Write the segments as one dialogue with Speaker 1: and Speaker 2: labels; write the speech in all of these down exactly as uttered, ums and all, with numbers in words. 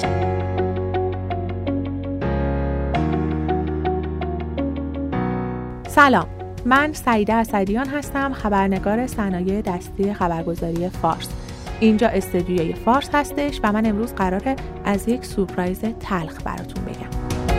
Speaker 1: سلام، من سعیده اسدیان هستم، خبرنگار صنایع دستی خبرگزاری فارس. اینجا استودیوی فارس هستش و من امروز قراره از یک سورپرایز تلخ براتون بگم.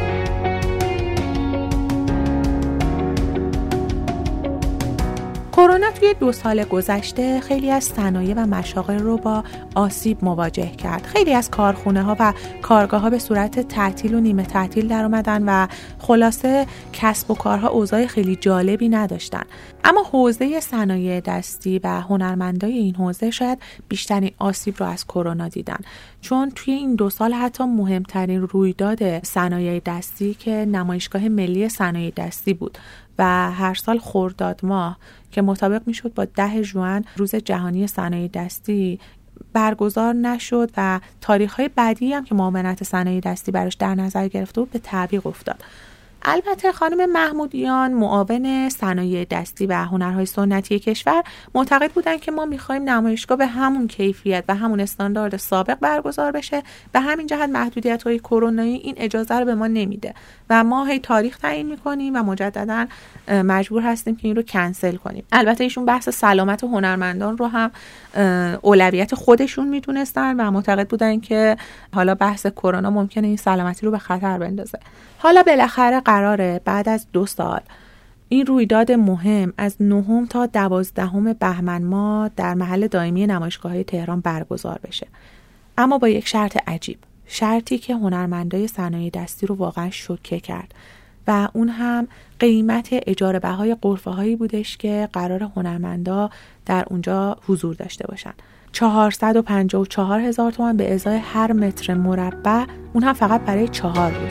Speaker 1: کرونا توی دو سال گذشته خیلی از صنایع و مشاغل رو با آسیب مواجه کرد. خیلی از کارخونه ها و کارگاه ها به صورت تعطیل و نیمه تعطیل در اومدن و خلاصه کسب و کارها اوضاع خیلی جالبی نداشتن. اما حوزه صنایع دستی و هنرمندای این حوزه شاید بیشترین آسیب رو از کرونا دیدن، چون توی این دو سال حتی مهمترین رویداد صنایع دستی که نمایشگاه ملی صنایع دستی بود و هر سال خرداد ماه که مطابق میشد با ده ژوئن روز جهانی صنایع دستی برگزار نشد و تاریخ‌های بعدی هم که معاونت صنایع دستی براش در نظر گرفته بود به تعویق افتاد. البته خانم محمودیان معاون صنایع دستی و هنرهای سنتی کشور معتقد بودن که ما می‌خوایم نمایشگاه به همون کیفیت و همون استاندارد سابق برگزار بشه، به همین جهت محدودیت‌های کرونایی این اجازه رو به ما نمیده و ما هی تاریخ تعیین می‌کنیم و مجدداً مجبور هستیم که این رو کنسل کنیم. البته ایشون بحث سلامت هنرمندان رو هم اولویت خودشون میدونستن و معتقد بودن که حالا بحث کرونا ممکنه این سلامتی رو به خطر بندازه. حالا بالاخره قراره بعد از دو سال این رویداد مهم از نهم تا دوازدهم بهمن ماه در محل دائمی نمایشگاه‌های تهران برگزار بشه، اما با یک شرط عجیب، شرطی که هنرمندای صنایع دستی رو واقعا شوکه کرد و اون هم قیمت اجاره بهای غرفه‌هایی بودش که قرار هنرمندا در اونجا حضور داشته باشن. چهارصد و پنجاه و چهار هزار تومان به ازای هر متر مربع، اون هم فقط برای چهار روز.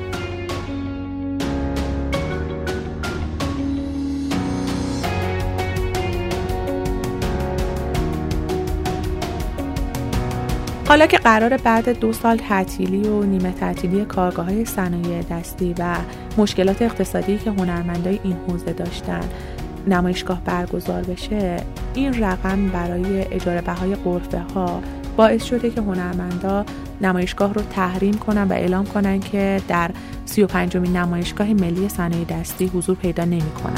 Speaker 1: حالا که قراره بعد دو سال تعطیلی و نیمه تعطیلی کارگاه‌های صنایع دستی و مشکلات اقتصادی که هنرمندای این حوزه داشتن نمایشگاه برگزار بشه، این رقم برای اجاره بهای غرفه‌ها باعث شده که هنرمندا نمایشگاه رو تحریم کنن و اعلام کنن که در سی و پنجمین نمایشگاه ملی صنایع دستی حضور پیدا نمی‌کنن.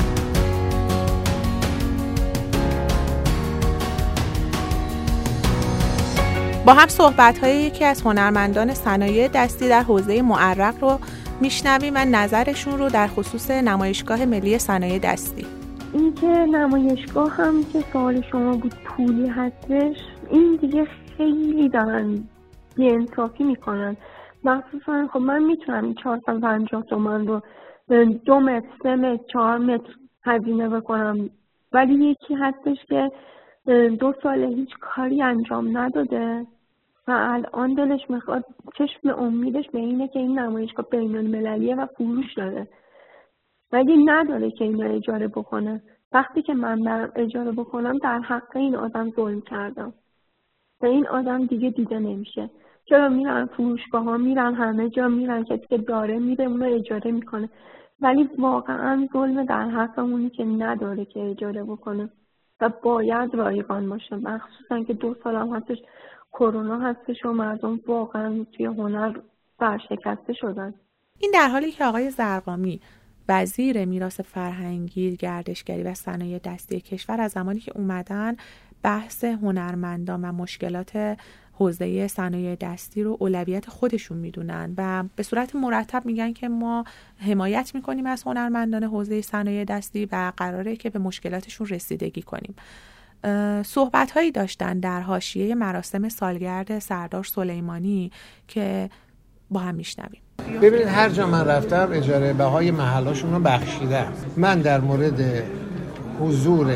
Speaker 1: با هم صحبت‌های یکی از هنرمندان صنایع دستی در حوزه معرق رو میشنویم و نظرشون رو در خصوص نمایشگاه ملی صنایع دستی.
Speaker 2: این که نمایشگاه هم که سوال شما بود پولی هستش، این دیگه خیلی دارن بی‌انصافی میکنن. مخصوصا خب من میتونم چهارصد و پنجاه تومن رو دو متر، سه متر، چهار متر هزینه بکنم، ولی یکی هستش که دو ساله هیچ کاری انجام نداده و الان دلش میخواد، چشم امیدش به اینه که این نمایشگاه بین المللیه و فروش داره، ولی نداره که اینو اجاره بکنه. وقتی که من برم اجاره بکنم در حق این آدم ظلم کردم و این آدم دیگه دیده نمیشه. چرا میرن فروشگاه ها، میرن همه جا، میرن کسی که داره میره اونو اجاره میکنه، ولی واقعا ظلم در حق اونی که نداره که اجاره بکنه و باید رایگان باشه. مخصوصا که دو سال هم هستش کرونا هستش و مردم واقعا توی هنر برشکسته شدن.
Speaker 1: این در حالی که آقای زرقامی وزیر میراث فرهنگی، گردشگری و صنایع دستی کشور از زمانی که اومدن بحث هنرمندان و مشکلات حوزه صنایع دستی رو اولویت خودشون میدونن و به صورت مرتب میگن که ما حمایت میکنیم از هنرمندان حوزه صنایع دستی و قراره که به مشکلاتشون رسیدگی کنیم. صحبت هایی داشتن در حاشیه مراسم سالگرد سردار سلیمانی که با هم میشنویم.
Speaker 3: ببینید هر جا من رفتم اجاره بهای محلاشون رو بخشیدم. من در مورد حضور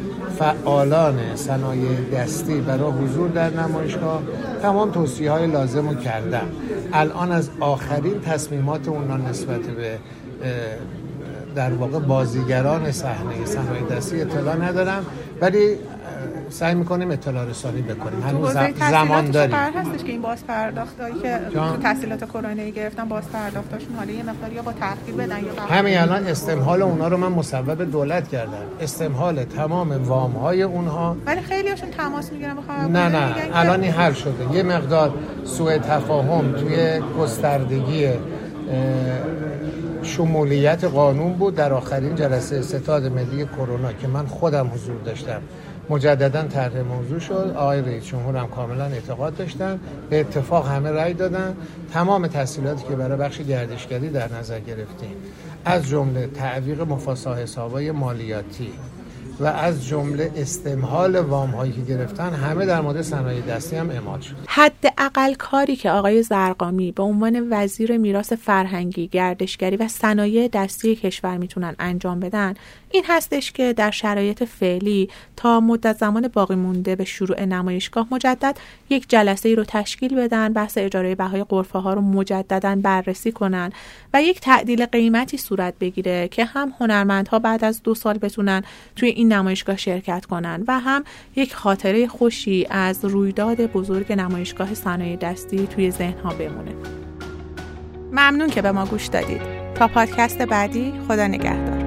Speaker 3: فعالان صنایع دستی برای حضور در نمایشگاه تمام توصیه‌های لازم رو کردم. الان از آخرین تصمیمات اونا نسبت به در واقع بازیگران صحنه صنایع دستی اطلاع ندارم، ولی سعی میکنیم اطلاع رسانی بکنیم. هنوز
Speaker 1: زمان داریم. قرار هستش که این باز پرداختایی که تو تحصیلات کرونایی گرفتن باز پرداختاشون حالا یه مقدار یا با تأخیر بدن یا قبل.
Speaker 3: همین الان استمهال اونا رو من مصوب دولت کردم. استمهال تمام وام‌های اونها.
Speaker 1: ولی خیلی‌هاشون تماس میگیرن بخوام.
Speaker 3: نه نه الان این حل شده. یه مقدار سوء تفاهم توی گستردگی شمولیت قانون بود. در آخرین جلسه ستاد ملی کرونا که من خودم حضور داشتم مجددا طرح موضوع شد. آقای رئیس جمهور هم کاملا اعتقاد داشتن، به اتفاق همه رأی دادن. تمام تسهیلاتی که برای بخش گردشگری در نظر گرفتیم، از جمله تعویق مفاسا حسابای مالیاتی و از جمله استمهال وام هایی که گرفتن، همه در مورد صنایع دستی هم اعمال شد.
Speaker 1: حداقل کاری که آقای زرقامی به عنوان وزیر میراث فرهنگی، گردشگری و صنایع دستی کشور میتونن انجام بدن این هستش که در شرایط فعلی تا مدت زمان باقی مونده به شروع نمایشگاه مجدد یک جلسه ای رو تشکیل بدن، بحث اجاره بهای غرفه ها رو مجددا بررسی کنن و یک تعدیل قیمتی صورت بگیره که هم هنرمندها بعد از دو سال بتونن توی این نمایشگاه شرکت کنن و هم یک خاطره خوشی از رویداد بزرگ نمایشگاه صنایع دستی توی ذهنها بمونه. ممنون که به ما گوش دادید. تا پادکست بعدی، خدا نگهدار.